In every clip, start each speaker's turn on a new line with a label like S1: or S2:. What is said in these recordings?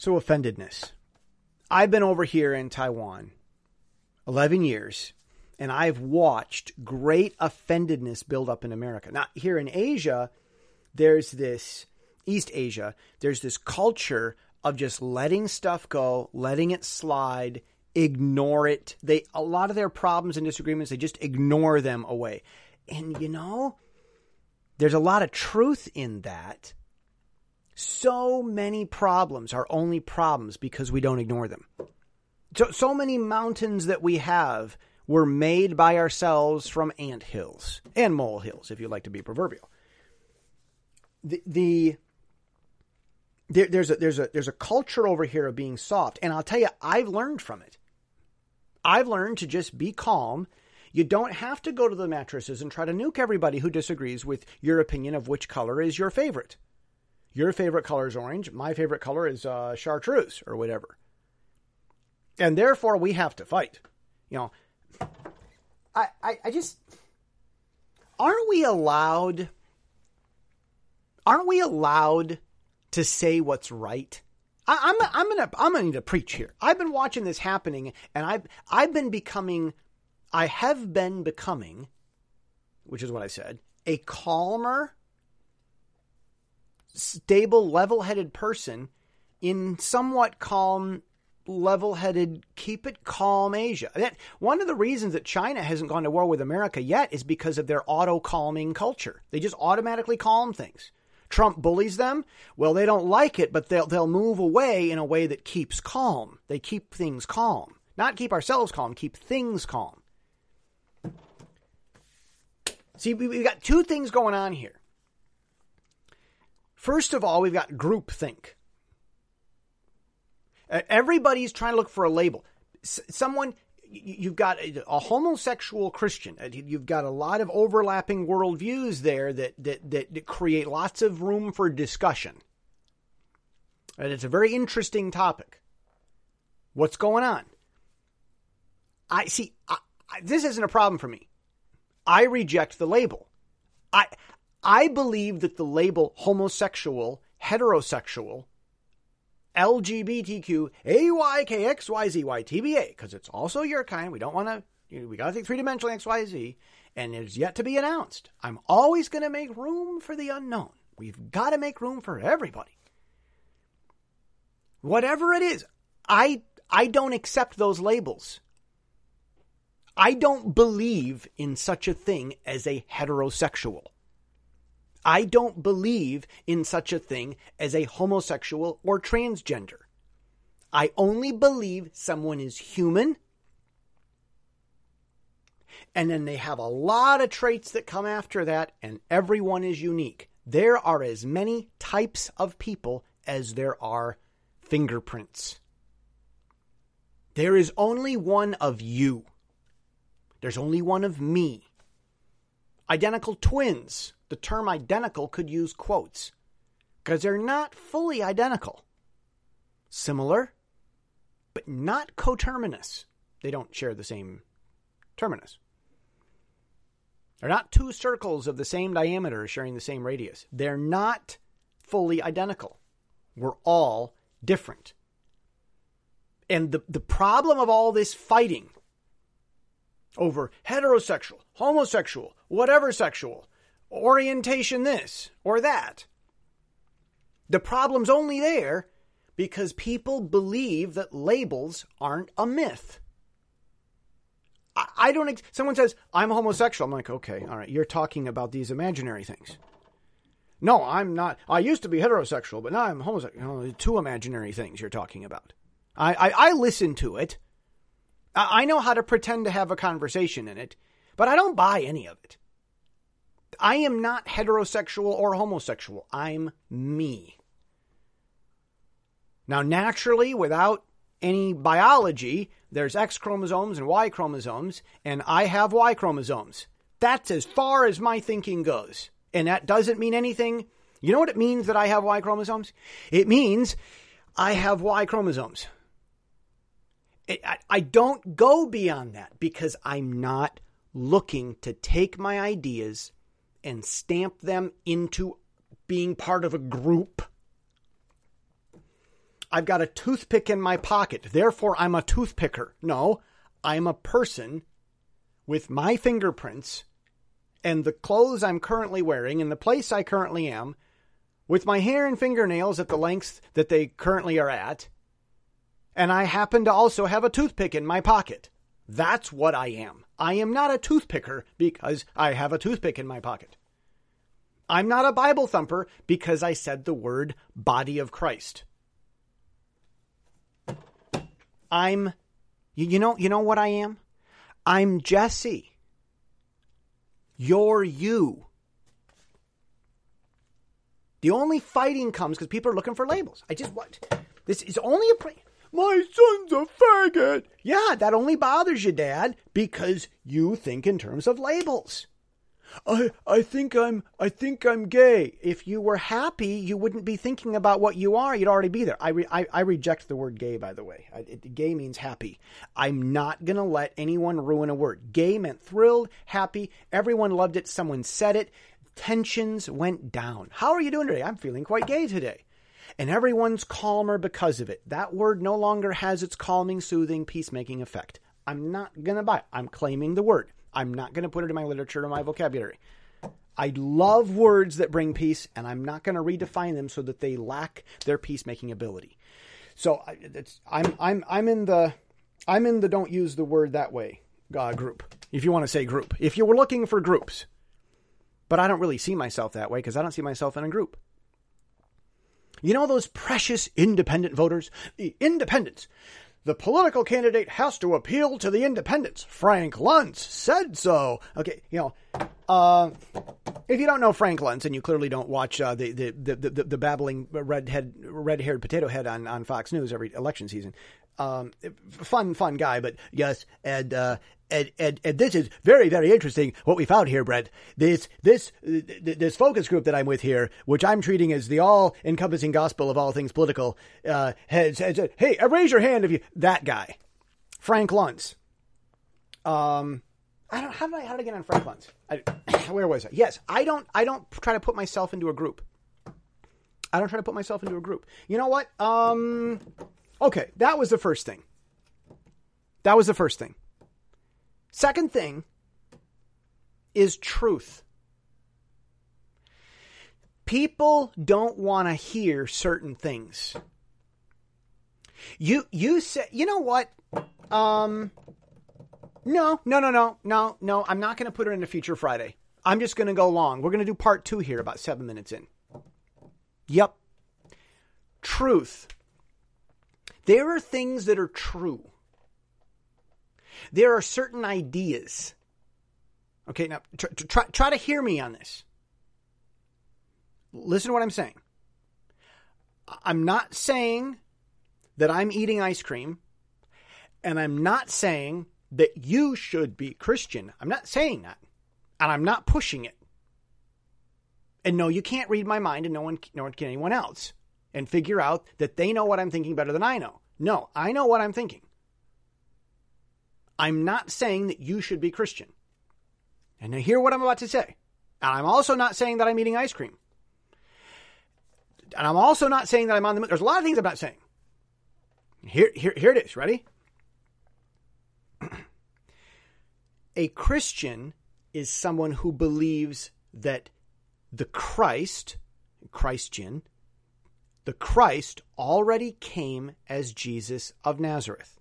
S1: So offendedness. I've been over here in Taiwan 11 years, and I've watched great offendedness build up in America. Now, here in Asia, there's this, East Asia, there's this culture of just letting stuff go, letting it slide, ignore it. A lot of their problems and disagreements, they just ignore them away. And you know, there's a lot of truth in that. So many problems are only problems because we don't ignore them. So many mountains that we have were made by ourselves from anthills and molehills, if you like to be proverbial. There's a culture over here of being soft, and I'll tell you, I've learned from it. I've learned to just be calm. You don't have to go to the mattresses and try to nuke everybody who disagrees with your opinion of which color is your favorite. Your favorite color is orange. My favorite color is chartreuse or whatever. And therefore, we have to fight. You know, I just, aren't we allowed to say what's right? I'm gonna need to preach here. I've been watching this happening, and I have been becoming, which is what I said, a calmer, stable, level-headed person in somewhat calm, level-headed, keep it calm Asia. One of the reasons that China hasn't gone to war with America yet is because of their auto-calming culture. They just automatically calm things. Trump bullies them. Well, they don't like it, but they'll move away in a way that keeps calm. They keep things calm. Not keep ourselves calm, keep things calm. See, we've got two things going on here. First of all, we've got groupthink. Everybody's trying to look for a label. You've got a homosexual Christian. You've got a lot of overlapping worldviews there that create lots of room for discussion. And it's a very interesting topic. What's going on? This isn't a problem for me. I reject the label. I believe that the label homosexual, heterosexual, LGBTQ, AYKXYZY, TBA, because it's also your kind. We don't want to, we got to think three-dimensional XYZ, and it's yet to be announced. I'm always going to make room for the unknown. We've got to make room for everybody. Whatever it is, I don't accept those labels. I don't believe in such a thing as a heterosexual. I don't believe in such a thing as a homosexual or transgender. I only believe someone is human, and then they have a lot of traits that come after that, and everyone is unique. There are as many types of people as there are fingerprints. There is only one of you. There's only one of me. Identical twins. The term identical could use quotes because they're not fully identical. Similar, but not coterminous. They don't share the same terminus. They're not two circles of the same diameter sharing the same radius. They're not fully identical. We're all different. And the problem of all this fighting over heterosexual, homosexual, whatever sexual, orientation this or that. The problem's only there because people believe that labels aren't a myth. Someone says, I'm homosexual. I'm like, okay, all right, you're talking about these imaginary things. No, I'm not. I used to be heterosexual, but now I'm homosexual. Two imaginary things you're talking about. I listen to it. I know how to pretend to have a conversation in it, but I don't buy any of it. I am not heterosexual or homosexual. I'm me. Now, naturally, without any biology, there's X chromosomes and Y chromosomes, and I have Y chromosomes. That's as far as my thinking goes. And that doesn't mean anything. You know what it means that I have Y chromosomes? It means I have Y chromosomes. I don't go beyond that because I'm not looking to take my ideas and stamp them into being part of a group. I've got a toothpick in my pocket, therefore I'm a toothpicker. No, I'm a person with my fingerprints and the clothes I'm currently wearing and the place I currently am, with my hair and fingernails at the lengths that they currently are at, and I happen to also have a toothpick in my pocket. That's what I am. I am not a toothpicker because I have a toothpick in my pocket. I'm not a Bible thumper because I said the word body of Christ. You know what I am? I'm Jesse. You're you. The only fighting comes because people are looking for labels. This is only my son's a faggot. Yeah, that only bothers you, Dad, because you think in terms of labels. I think I'm gay. If you were happy, you wouldn't be thinking about what you are. You'd already be there. I reject the word gay, by the way. Gay means happy. I'm not going to let anyone ruin a word. Gay meant thrilled, happy. Everyone loved it. Someone said it. Tensions went down. How are you doing today? I'm feeling quite gay today. And everyone's calmer because of it. That word no longer has its calming, soothing, peacemaking effect. I'm not going to buy it. I'm claiming the word. I'm not going to put it in my literature or my vocabulary. I love words that bring peace, and I'm not going to redefine them so that they lack their peacemaking ability. So I'm in the don't use the word that way group, if you want to say group. If you were looking for groups, but I don't really see myself that way because I don't see myself in a group. You know those precious independent voters? The independents. The political candidate has to appeal to the independents. Frank Luntz said so. Okay, if you don't know Frank Luntz and you clearly don't watch the babbling red-haired potato head on Fox News every election season, fun guy, but yes, and this is very, very interesting what we found here, Brett. This focus group that I'm with here, which I'm treating as the all-encompassing gospel of all things political, has said, hey, raise your hand if you... That guy. Frank Luntz. How did I get on Frank Luntz? Where was I? Yes, I don't try to put myself into a group. I don't try to put myself into a group. You know what? Okay, that was the first thing. Second thing is truth. People don't want to hear certain things. You say, you know what? No. I'm not going to put it into Future Friday. I'm just going to go long. We're going to do part 2 here about 7 minutes in. Yep. Truth. There are things that are true. There are certain ideas. Okay, now try to hear me on this. Listen to what I'm saying. I'm not saying that I'm eating ice cream, and I'm not saying that you should be Christian. I'm not saying that, and I'm not pushing it. And no, you can't read my mind, and nor can anyone else, and figure out that they know what I'm thinking better than I know. No, I know what I'm thinking. I'm not saying that you should be Christian. And now hear what I'm about to say. And I'm also not saying that I'm eating ice cream. And I'm also not saying that I'm on the moon. There's a lot of things I'm not saying. Here it is. Ready? A Christian is someone who believes that the Christ already came as Jesus of Nazareth.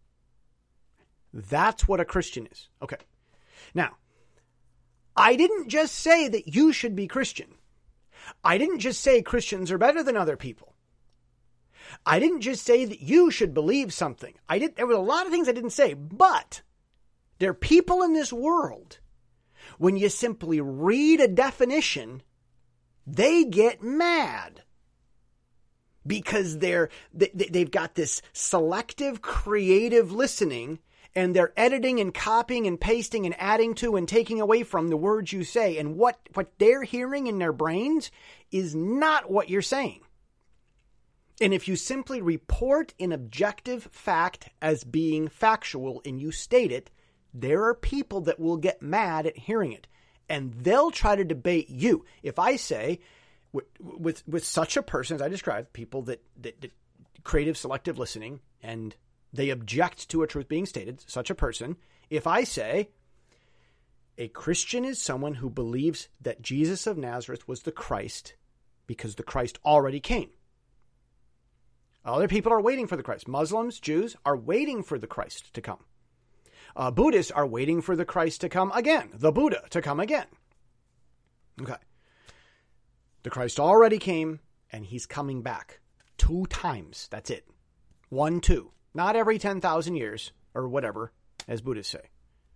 S1: That's what a Christian is. Okay. Now, I didn't just say that you should be Christian. I didn't just say Christians are better than other people. I didn't just say that you should believe something. There were a lot of things I didn't say, but there are people in this world, when you simply read a definition, they get mad. Because they've got this selective, creative listening, and they're editing and copying and pasting and adding to and taking away from the words you say. And what they're hearing in their brains is not what you're saying. And if you simply report an objective fact as being factual and you state it, there are people that will get mad at hearing it. And they'll try to debate you. If I say... With such a person as I described, people that creative selective listening and they object to a truth being stated, such a person, if I say a Christian is someone who believes that Jesus of Nazareth was the Christ because the Christ already came. Other people are waiting for the Christ. Muslims, Jews are waiting for the Christ to come. Buddhists are waiting for the Christ to come again, the Buddha to come again. Okay. The Christ already came and he's coming back 2 times. That's it. 1, 2. Not every 10,000 years or whatever, as Buddhists say.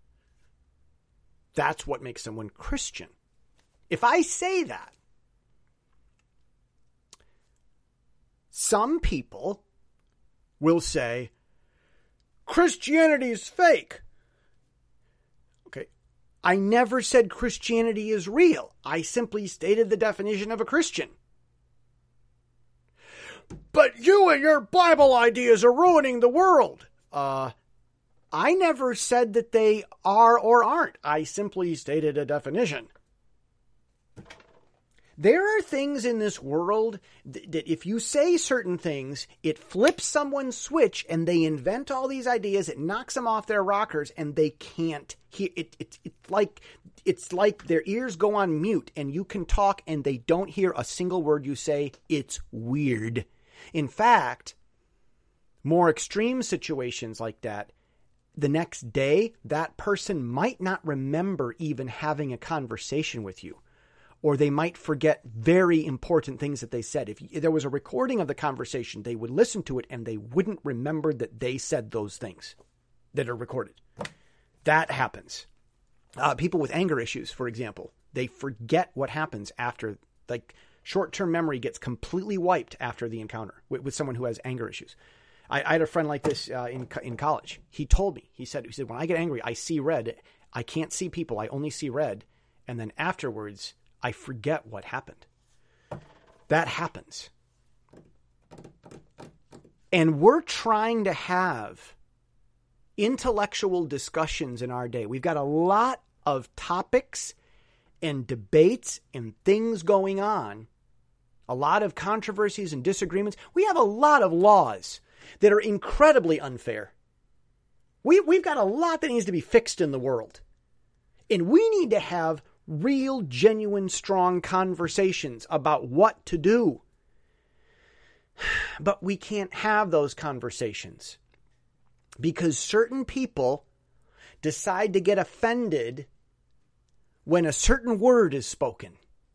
S1: That's what makes someone Christian. If I say that, some people will say, Christianity is fake. Okay. I never said Christianity is real. I simply stated the definition of a Christian. But you and your Bible ideas are ruining the world. I never said that they are or aren't. I simply stated a definition. There are things in this world that if you say certain things, it flips someone's switch and they invent all these ideas. It knocks them off their rockers and they can't hear it. It's like their ears go on mute and you can talk and they don't hear a single word you say. It's weird. In fact, more extreme situations like that, the next day, that person might not remember even having a conversation with you. Or they might forget very important things that they said. If there was a recording of the conversation, they would listen to it and they wouldn't remember that they said those things that are recorded. That happens. People with anger issues, for example, they forget what happens after, like short-term memory gets completely wiped after the encounter with someone who has anger issues. I had a friend like this in college. He told me, he said, when I get angry, I see red. I can't see people. I only see red. And then afterwards, I forget what happened. That happens. And we're trying to have intellectual discussions in our day. We've got a lot of topics and debates and things going on. A lot of controversies and disagreements. We have a lot of laws that are incredibly unfair. We've got a lot that needs to be fixed in the world. And we need to have real, genuine, strong conversations about what to do. But we can't have those conversations because certain people decide to get offended when a certain word is spoken.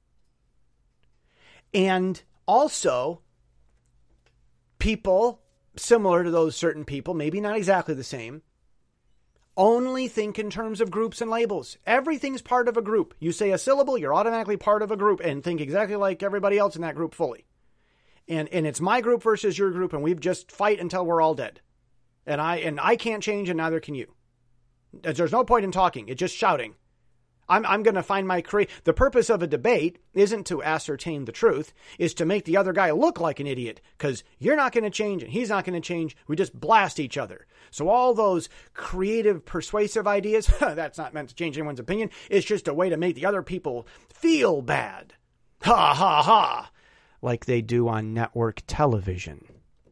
S1: And also, people similar to those certain people, maybe not exactly the same, only think in terms of groups and labels. Everything's part of a group. You say a syllable, you're automatically part of a group and think exactly like everybody else in that group fully. And it's my group versus your group, and we just fight until we're all dead. And I can't change, and neither can you. There's no point in talking. It's just shouting. I'm going to find my The purpose of a debate isn't to ascertain the truth, is to make the other guy look like an idiot, because you're not going to change and he's not going to change. We just blast each other. So all those creative, persuasive ideas, that's not meant to change anyone's opinion. It's just a way to make the other people feel bad. Ha, ha, ha. Like they do on network television.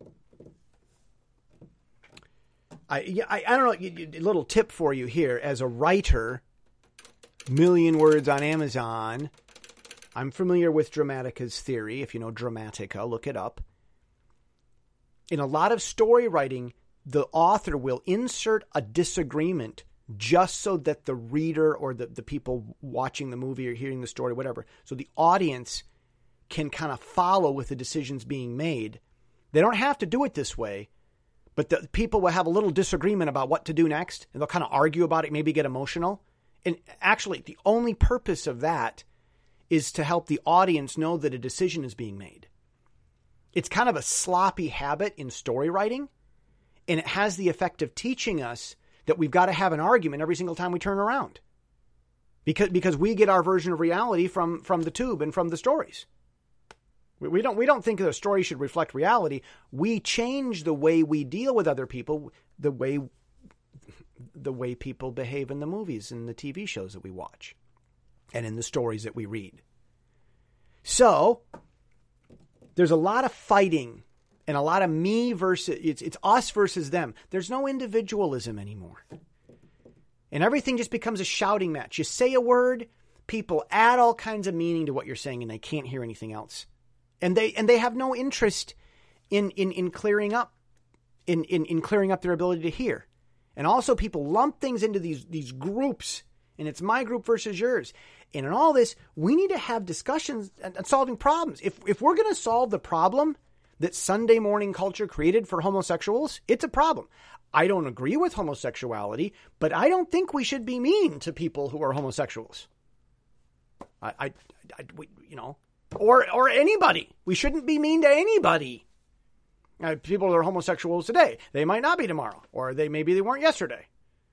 S1: I don't know, a little tip for you here. As a writer, million words on Amazon. I'm familiar with Dramatica's theory. If you know Dramatica, look it up. In a lot of story writing, the author will insert a disagreement just so that the reader or the people watching the movie or hearing the story, whatever, so the audience can kind of follow with the decisions being made. They don't have to do it this way, but the people will have a little disagreement about what to do next, and they'll kind of argue about it, maybe get emotional. And actually, the only purpose of that is to help the audience know that a decision is being made. It's kind of a sloppy habit in story writing, and it has the effect of teaching us that we've got to have an argument every single time we turn around. Because we get our version of reality from the tube and from the stories. We don't think the story should reflect reality. We change the way we deal with other people, the way people behave in the movies and the TV shows that we watch and in the stories that we read. So there's a lot of fighting and a lot of me versus, it's us versus them. There's no individualism anymore. And everything just becomes a shouting match. You say a word, people add all kinds of meaning to what you're saying, and they can't hear anything else. And they have no interest in clearing up, in clearing up their ability to hear. And also people lump things into these groups, and it's my group versus yours. And in all this, we need to have discussions and solving problems. If we're going to solve the problem that Sunday morning culture created for homosexuals, it's a problem. I don't agree with homosexuality, but I don't think we should be mean to people who are homosexuals. Or anybody. We shouldn't be mean to anybody. People that are homosexuals today, they might not be tomorrow, or maybe they weren't yesterday.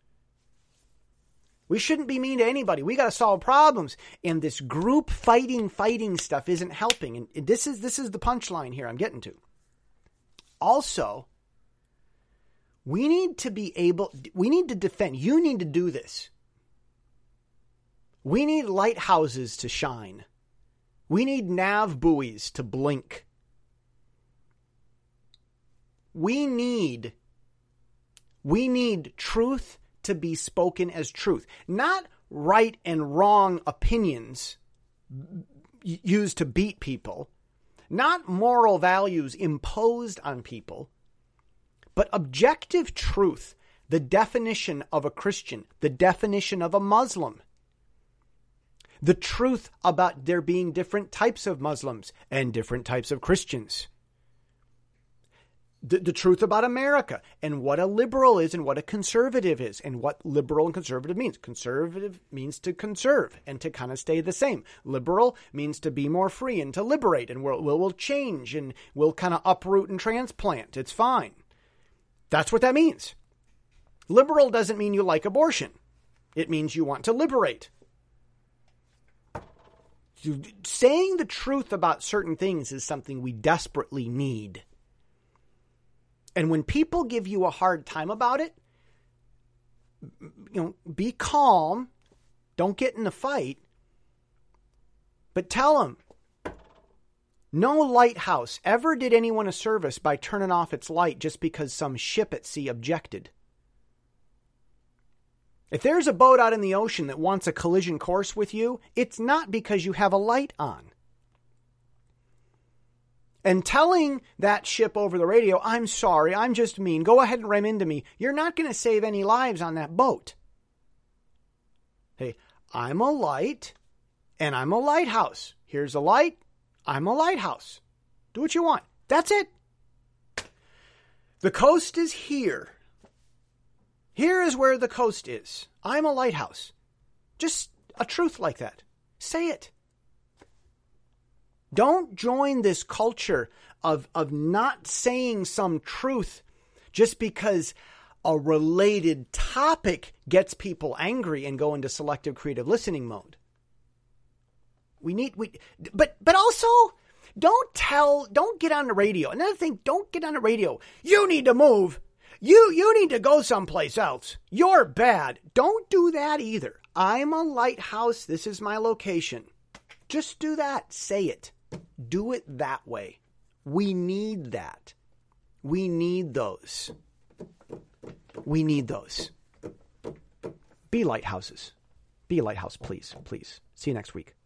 S1: We shouldn't be mean to anybody. We got to solve problems, and this group fighting stuff isn't helping. And this is the punchline here I'm getting to. Also, we need to defend. You need to do this. We need lighthouses to shine. We need nav buoys to blink. We need truth to be spoken as truth, not right and wrong opinions used to beat people, not moral values imposed on people, but objective truth, the definition of a Christian, the definition of a Muslim, the truth about there being different types of Muslims and different types of Christians. The truth about America and what a liberal is and what a conservative is and what liberal and conservative means. Conservative means to conserve and to kind of stay the same. Liberal means to be more free and to liberate, and we'll change and we'll kind of uproot and transplant. It's fine. That's what that means. Liberal doesn't mean you like abortion. It means you want to liberate. Saying the truth about certain things is something we desperately need. And when people give you a hard time about it, be calm. Don't get in a fight. But tell them, no lighthouse ever did anyone a service by turning off its light just because some ship at sea objected. If there's a boat out in the ocean that wants a collision course with you, it's not because you have a light on. And telling that ship over the radio, I'm sorry, I'm just mean, go ahead and ram into me, you're not going to save any lives on that boat. Hey, I'm a light and I'm a lighthouse. Here's a light, I'm a lighthouse. Do what you want. That's it. The coast is here. Here is where the coast is. I'm a lighthouse. Just a truth like that. Say it. Don't join this culture of not saying some truth just because a related topic gets people angry and go into selective creative listening mode. But also don't get on the radio. Another thing, don't get on the radio. You need to move. You need to go someplace else. You're bad. Don't do that either. I'm a lighthouse. This is my location. Just do that. Say it. Do it that way. We need that. We need those. We need those. Be lighthouses. Be a lighthouse, please. Please. See you next week.